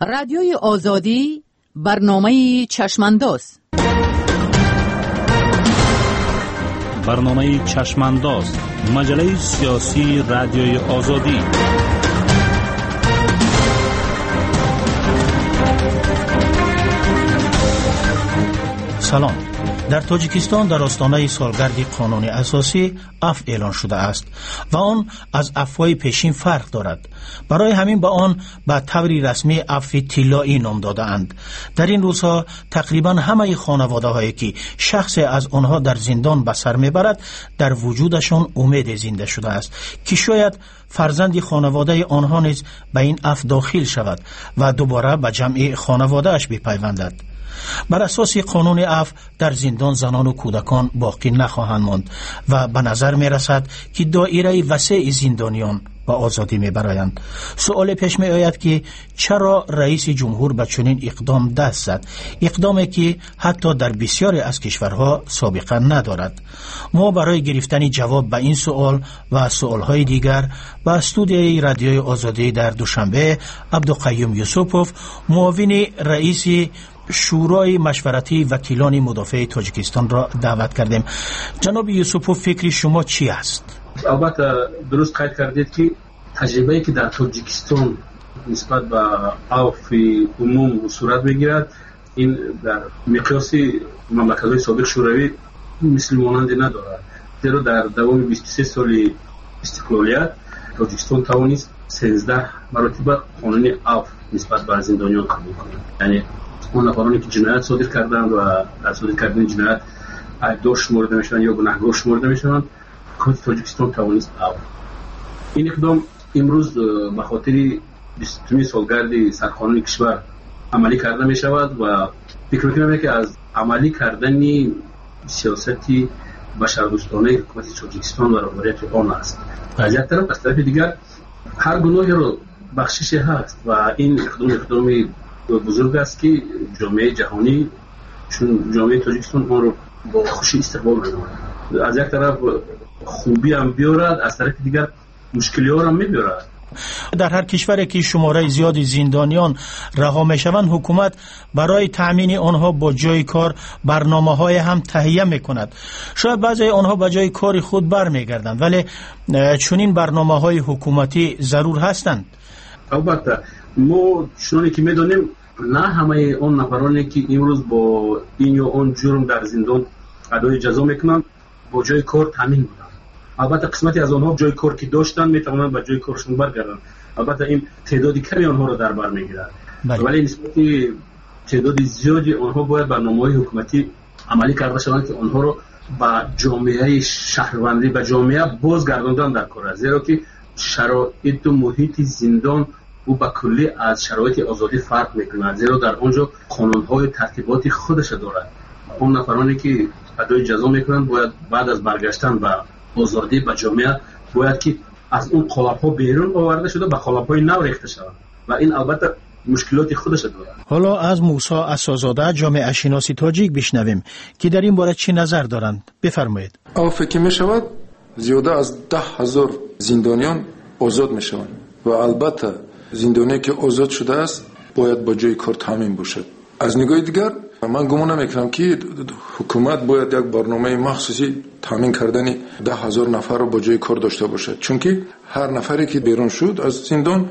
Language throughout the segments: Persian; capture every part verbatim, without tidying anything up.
رادیوی آزادی برنامه چشمانداز. برنامه چشمانداز، مجله سیاسی رادیوی آزادی. سلام. در تاجیکستان در آستانه سالگرد قانون اساسی عفو اعلان شده است و آن از عفوهای پیشین فرق دارد. برای همین به آن به طوری رسمی عفو طلایی نام داده اند. در این روزها تقریبا همه خانواده هایی که شخص از آنها در زندان به سر میبرد در وجودشان امید زنده شده است که شاید فرزند خانواده آنها نیز به این عفو داخل شود و دوباره به جمع خانواده اش بپیوندد. بر اساس قانون عفو در زندان زنان و کودکان باقی نخواهند ماند و به نظر می رسد که دایره وسیع زندانیان به آزادی می برایند. سوال پیش می آید که چرا رئیس جمهور به چنین اقدام دست زد، اقدامی که حتی در بسیاری از کشورها سابقه ندارد؟ ما برای گرفتن جواب به این سوال و سوالهای دیگر به استودیوی رادیوی آزادی در دوشنبه عبدالقیوم یوسفوف، معاون رئیس شورای مشورتی وکیلان مدافع تاجیکستان را دعوت کردیم. جناب یوسفوف، فکر شما چی است؟ البته درست قید کردید که تجربه‌ای که در تاجیکستان نسبت به عفو عموم صورت میگیرد این در مقیاس مملکت‌های سابق شوروی مثل مانند ندارد. زیرا در دوام بیست و سه سال استقلالیت تاجیکستان توانست سیزده مرتبه قانون عفو نسبت به زندانیان قبول کند. یعنی اون نفرانی که جنایت صادر کردند و در صادر کردن جنایت عیبدار شمرده میشن یا گناهکار شمرده میشن، تاجیکستان توانست عفو. این اقدام امروز به خاطر بیستمین سالگرد سرقانون کشور عملی کرده می شود و فکر میکنم که از عملی کردن سیاستی بشردوستانه حکومت تاجیکستان و رهبریت آن است. از یک طرف، از طرف دیگر هر گناهی رو بخشش هست و این اقدام اقدامی بزرگ است که جامعه جهانی چون جامعه تاجیکستان آن رو با خوشی استقبال می‌کند. از یک طرف خوبی هم بیارد، از طرف دیگر مشکلی ها هم می‌بیارد. در هر کشوری که شماره زیادی زندانیان رها میشوند، حکومت برای تأمین آنها با جای کار برنامه‌های هم تهیه می‌کند. شاید بعضی آنها به جای کار خود برمیگردند، ولی چنین برنامه‌های حکومتی ضرور هستند. البته ما چونی که می‌دانیم نه همه اون نفرانی که امروز با این یا اون جرم در زندان ادای جزا میکنن با جای کار تامین بودن. البته قسمتی از آنها جای کار که داشتن میتونن به جای کارشون برگردن. البته این تعداد کمی آنها رو در بر میگیرد، ولی نسبت تعداد زیادی آنها باید برنامه‌های حکومتی عملی کرده شوند که آنها رو به جامعه شهروندی به جامعه بازگرداندن در کار است. زیرا که شرایط و محیط زندان او با کلی از شرایط آزادی فرق میکنه، زیرا در آنجا قانون‌های ترتیبات خودش دارد. اون نفرانی که ادای جزا میکنن باید بعد از برگشتن به آزادی به جامعه باید که از اون قالب‌ها بیرون آورده شده به قالب‌های نو ریخته شود و این البته مشکلات خودش دارد. حالا از موسی اساس‌زاده، جامعه شناس تاجیک، بشنویم که در این باره چی نظر دارند. بفرمایید. عفو که میشود زیاده از ده هزار زندانیان آزاد میشوند و البته زندانی که آزاد شده است باید با جای کار تامین باشد. از نگاه دیگر من گمان نمیکنم که حکومت باید یک برنامه مخصوصی تامین کردن ده هزار نفر رو با جای کار داشته باشد، چون که هر نفری که بیرون شد از زندان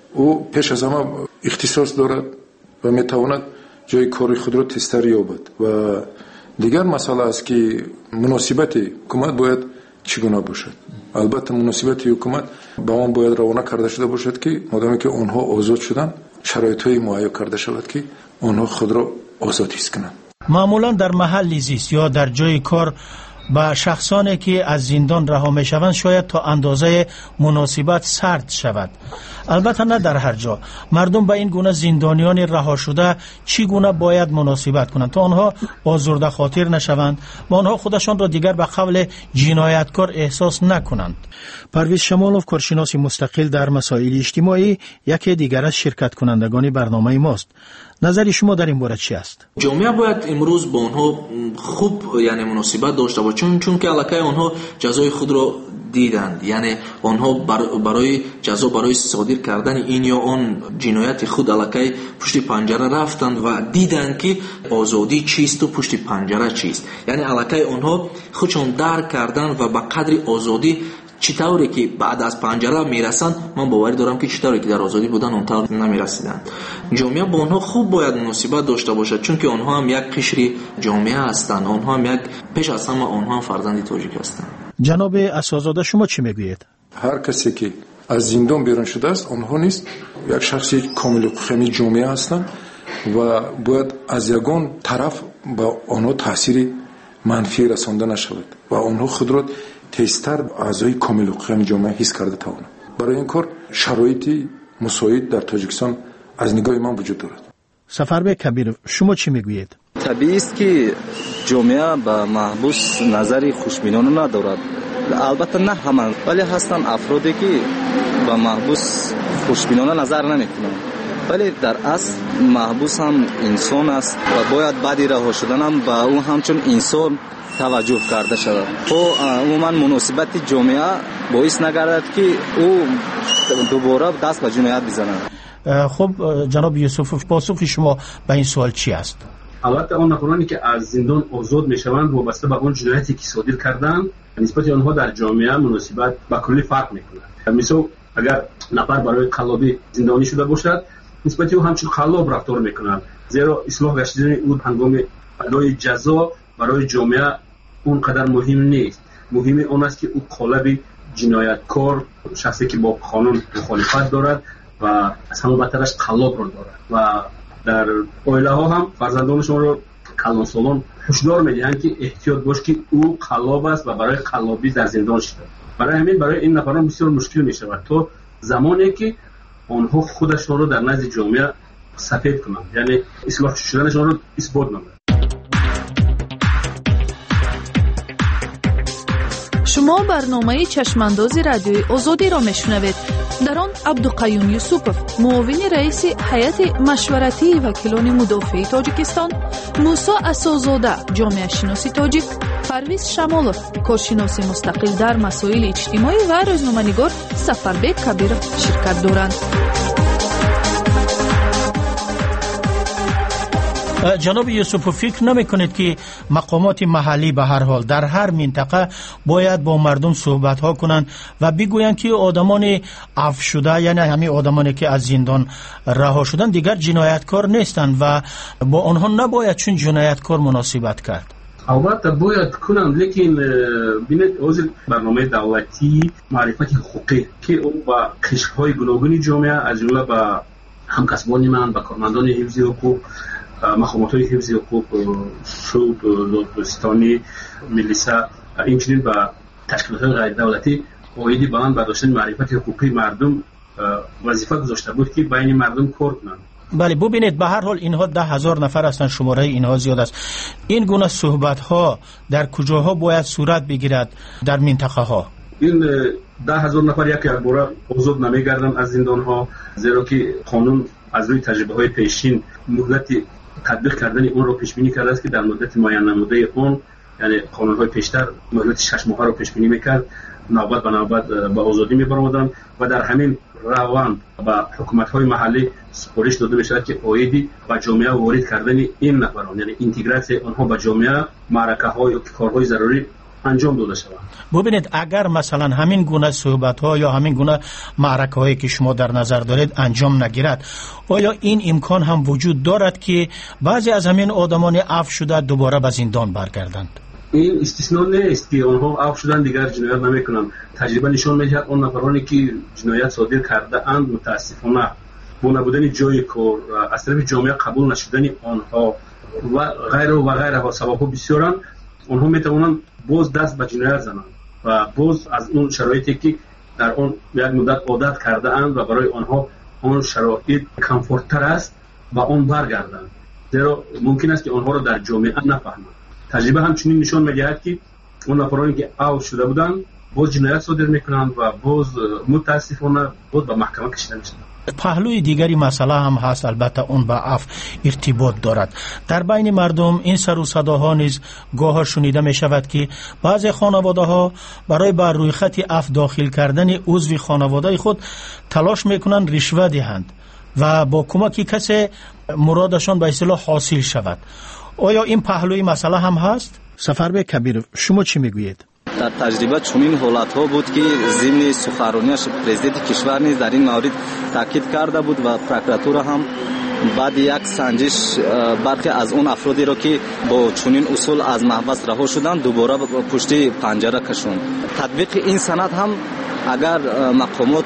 او پیش از همه اختصاص دارد و میتواند جای کار خود را تیزتر یابد. و دیگر مسئله است که مناسبت حکومت باید چگونه باشد. البته مناسبت حکومت با آن باید روانه کرده شده باشد که مادامی که آنها آزاد شدن شرایط‌های مهیا کرده شود که آنها خود را آزاد حس کنند. معمولا در محل زیست یا در جای کار با شخصانی که از زندان رها میشوند شاید تا اندازه مناسبت سرد شود. البته نه در هر جا. مردم به این گونه زندانیان رها شده چی گونه باید مناسبت کنند تا آنها آزرده خاطر نشوند و آنها خودشان را دیگر به قول جنایتکار احساس نکنند. پرویز شمالوف، کارشناس مستقل در مسائل اجتماعی، یکی دیگر از شرکت کنندگان برنامه ماست. نظر شما در این باره چی است؟ جامعه باید امروز با آنها خوب یعنی مناسبت داشته باشه، چون چون که علاقه آنها جزای خود را دیدند، یعنی آنها برای جزا برای صادر کردن این یا آن جنایت خود الکی پشت پنجره رفتند و دیدند که آزادی چیست و پشت پنجره چیست. یعنی الکی آنها خودشون درک کردند و به قدر آزادی چطوری که بعد از پنجره میرسند، من باور دارم که چطوری که در آزادی بودن اونطور نمیرسیدند. جامعه با آنها خوب باید مناسبت داشته باشد، چون که آنها هم یک قشر جامعه هستند، آنها هم یک پیش از همه آنها هم فرزند تاجیک هستند. جناب اساسزاده شما چی میگویید؟ هر کسی که از زندان بیرون شده است آنها نیست یک شخصی کامل خمی جامعه هستند و باید از یگان طرف با آنها تاثیر منفی رسانده نشود و آنها خود را تیزتر اعضای کامل حقوقی جامعه حس کرده توانند. برای این کار شرایطی مساعد در تاجیکستان از نگاه من وجود دارد. سفربک کبیر شما چی میگویید؟ طبیعی است که جامعه با محبوس نظری خوشبینانه ندارد. البته نه همه، ولی هستند افرادی که با محبوس خوشبینانه نظر نمیکنند، ولی در اصل محبوس هم انسان است و باید بعد رها شدن هم با او همچون انسان توجه کرده شود. خب عموما مناسبت جامعه باعث نگردد که او دوباره دست به جنایت بزند. خب جناب یوسف، پاسخ شما به این سوال چی است؟ البته آن نفرانی که از زندان آزاد میشوند وابسته به اون جنایتی که صادر کردند نسبت آنها در جامعه مناسبت به کلی فرق میکنند. مثلا اگر نفر برای قلابی زندانی شده باشد نسبت او همچون قلاب رفتار میکنند، زیرا اصلاح گشتن او هنگام ادای جزا برای جامعه اون قدر مهم نیست. مهم اون است که او قالب جنایتکار، شخصی که با قانون مخالفت دارد و از همه بدترش قلاب رو دارد و در عائله ها هم فرزندانشون رو کلان سالان هشدار میدهند که احتیاط باش که او قلاب است و برای قلابی در زندان شده. برای همین برای این نفران بسیار مشکل میشود تا زمانی که آنها خودشون رو در نزد جامعه سفید کنند، یعنی اصلاح شدنشون رو اثبات نمایند. شما برنامه چشمانداز رادیوی آزادی را میشنوید. در آن عبدالقیوم یوسفوف، معاون رئیس هیئت مشورتی وکیلان مدافع تاجیکستان، موسی اساسزاده، جامعه شناسی تاجیک، پرویز شمالوف، کارشناس مستقل در مسائل اجتماعی و روزنامه‌نگار سفربک کبیر شرکت دارند. جناب یوسف، فکر نمی کنید که مقامات محلی به هر حال در هر منطقه باید با مردم صحبت ها کنند و بگویند که آدمان عفو شده، یعنی همین آدمانی که از زندان رها شدن دیگر جنایتکار نیستند و با آنها نباید چون جنایتکار مناسبت کرد؟ البته باید کنند، لیکن بینید از برنامه دولتی معرفت حقوقی که اون با قشرهای گوناگون جامعه از جمله با همکسبان من، با کارمندان حفظ حقوق، مقامات حفظ حقوق، شوب، دادگستانی، ملیسا، اینچنین با تشکیلات غیر دولتی اویدی بلند برداشتن معرفت حقوقی مردم وظیفه گذاشته بود که بین مردم کار کنند. بله، ببینید به هر حال اینها ده هزار نفر هستند، شماره اینها زیاد است. این گونه صحبت ها در کجاها باید صورت بگیرد در منطقه ها؟ این ده هزار نفر یک بار آزاد نمیگردن از زندان ها، زیرا که قانون از روی تجربه های پیشین مدت تطبیق کردن اون رو پیش بینی کرده است که در مدت معین نموده اون، یعنی قانون های پیشتر مدت شش ماه رو پیش بینی میکرد، نوبت به نوبت به آزادی میبرامدن و در همین روند با حکومت های محلی سپارش داده میشد که اویدی با جامعه وارد کردن این نفران، یعنی اینتگراسیون آنها با جامعه، معرکه های و کارهای ضروری انجام داده شود. ببینید اگر مثلا همین گونه صحبت ها یا همین گونه معرکه هایی که شما در نظر دارید انجام نگیرد، آیا این امکان هم وجود دارد که بعضی از همین آدمان عفو شده دوباره به زندان برگردند؟ این استثنا نیست که آنها عفو شدن دیگر جنایت نمیکنند. تجربه نشان میدهد آن نفرانی که جنایت صادر کرده اند متاسفانه با نبودن جای کار، از طرف جامعه قبول نشدن آنها و غیره و غیره و سبب‌ها بسیارند، آنها میتوانند باز دست به جنایت زنند و باز از اون شرایطی که در اون یک مدت عادت کرده اند و برای آنها اون شرایط کامفورت‌تر است و اون برگردند، زیرا ممکن است که آنها را در جامعه نفهمند. تجربه همچنین نشان می‌دهد که اون نفرانی که عفو شده بودند باز جنایت صادر میکنند و باز متاسفانه باز به محکمه کشیده میشن. پهلوی دیگری مسئله هم هست، البته اون با عفو ارتباط دارد. در بین مردم این سر و صداها نیز گاه شنیده می شود که بعضی خانواده ها برای بر روی خط عفو داخل کردن عضو خانواده خود تلاش میکنند رشوه دهند و با کمک کسی مرادشان به اصطلاح حاصل شود. آیا این پهلوی مسئله هم هست؟ سفربک کبیرов شما چی میگویید؟ در تجربه چنین حالت‌ها بود که ضمن سخنرانیش پرزیدنت کشور نیز در این مورد تاکید کرده بود و پروکراتور هم بعد یک سنجش برخی از اون افرادی را که با چنین اصول از محبس رها شدند دوباره پشت پنجره کشوند. تطبیق این سند هم اگر مقامات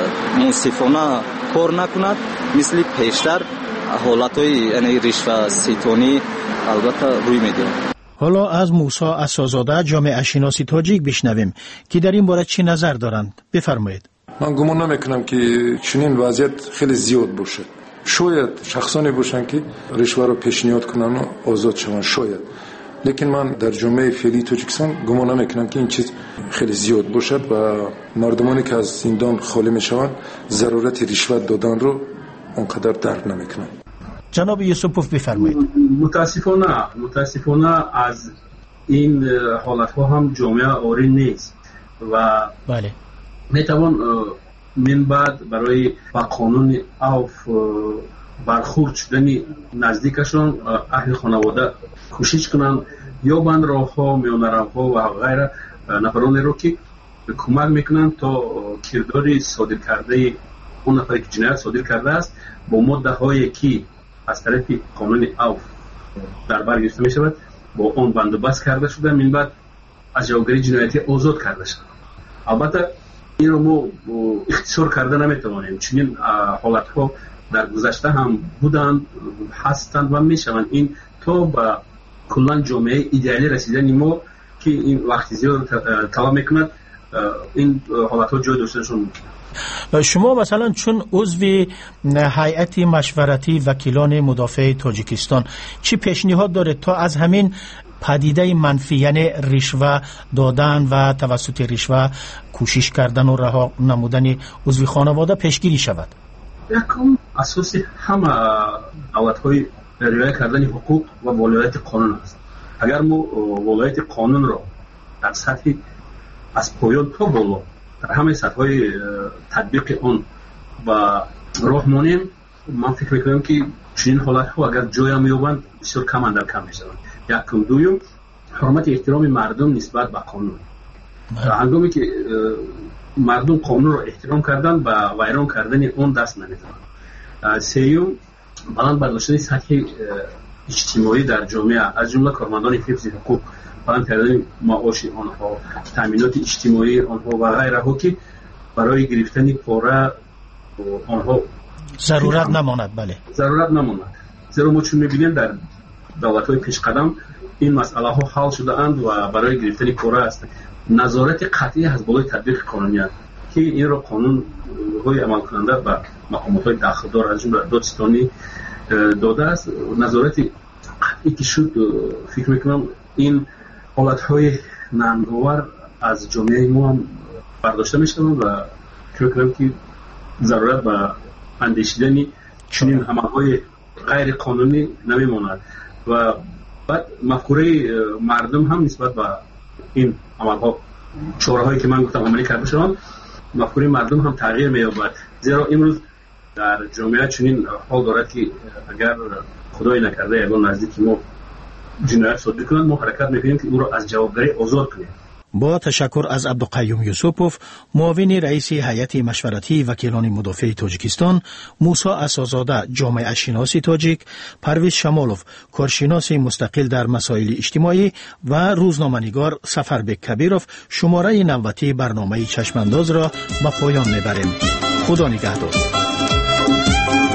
منصفانه کار نکند مثل پیشتر حالت‌های یعنی رشوه ستانی البته روی می‌دهد. حالا از موسی اساس‌زاده جامعه شناسی تاجیک بشنویم که در این باره چی نظر دارند. بفرمایید. من گمان نمیکنم که چنین وضعیت خیلی زیاد باشه. شاید شخصانی باشن که رشوه رو پیشنهاد کنن و آزاد شون، شاید. لیکن من در جامعه فعلی تاجیکستان گمان نمیکنم که این چیز خیلی زیاد باشد و مردمانی که از زندان خالی میشوند ضرورت رشوه دادن رو اونقدر درک نمیکنن. جناب یوسفوف بفرمایید. متاسفانه متاسفانه از این حالت ها هم جامعه آری نیست و بله میتوان من بعد برای با قانون عفو برخورد شدن نزدیکشان اهل خانواده کوشش کنند یا بند راه ها میان راه ها و غیره نفرانی رو که کمک میکنند تا کردار صادر کرده اون نفری که جنایت صادر کرده است با ماده هایی که از طرف قانون عفو در بر گرفته می شود با اون بندوبست کرده شده من بعد از جوابگری جنایتی آزاد کرده شد. البته این رو ما اختصار کرده نمیتوانیم، چنین حالت ها در گذشته هم بودند هستند و میشوند. این تا به کلان جامعه ایدئالی رسیدن ما که این وقتی زیاد طلب میکند این حالت ها جای داشتنشون ممکنه. شما مثلا چون عضو هیئت مشورتی وکیلان مدافع تاجیکستان چی پیشنهاد دارید تا از همین پدیده منفی یعنی رشوه دادن و توسط رشوه کوشش کردن و رها نمودن عضو خانواده پیشگیری شود؟ یکم اساس همه دولت‌های رعایت کردن حقوق و ولایت قانون است. اگر ما ولایت قانون را در سطح از پایان تا بالا در همه سطح‌های تطبیق آن و راه مانیم، من فکر می‌کنم که چنین حالت‌ها اگر جای هم یابند بسیار کم اندر کم می‌شوند. یکم دوم حرمت احترام مردم نسبت به قانون. هنگامی که مردم قانون را احترام کردن و ویران کردن اون دست نمی‌زنند. سوم بلند برداشتن سطح اجتماعی در جامعه از جمله کارمندان حفظ حقوق، بلند کردن معاش آنها، تامینات اجتماعی آنها و غیره ها که برای گرفتن پاره آنها ضرورت نماند. بله ضرورت نماند. زیرا ما چون می‌بینیم در دولت‌های پیش قدم این مسئله ها حل شده اند و برای گرفتن پاره است. نظارت قطعی از بالای تطبیق قانونی است که این را قانون های عمل کننده به مقامات داخلدار از جمله دادستانی داده است. نظارت قطعی که شد فکر میکنم این حالت های ننگاور از جامعه ما هم برداشته میشن و فکر میکنم که ضرورت به اندیشیدن چنین عمل های غیر قانونی نمیماند و بعد مفکوره مردم هم نسبت به این عملها چاره هایی که من گفتم عملی کرده شدن مفکوره مردم هم تغییر می‌یابد. زیرا امروز در جامعه چنین حال دارد که اگر خدای نکرده یگان نزدیکی ما جنایت صادر کنند ما حرکت می‌کنیم که او را از جوابداری آزاد کنیم. با تشکر از عبدالقیوم یوسفوف، معاون رئیس هیئت مشورتی وکیلان مدافع تاجیکستان، موسی اساس‌زاده جامعه شناسی تاجیک، پرویز شمالوف کارشناس مستقل در مسائل اجتماعی و روزنامه‌نگار سفربک کبیرov شماره نوبتی برنامه چشمانداز را به پایان می‌بریم. خدا نگهدار.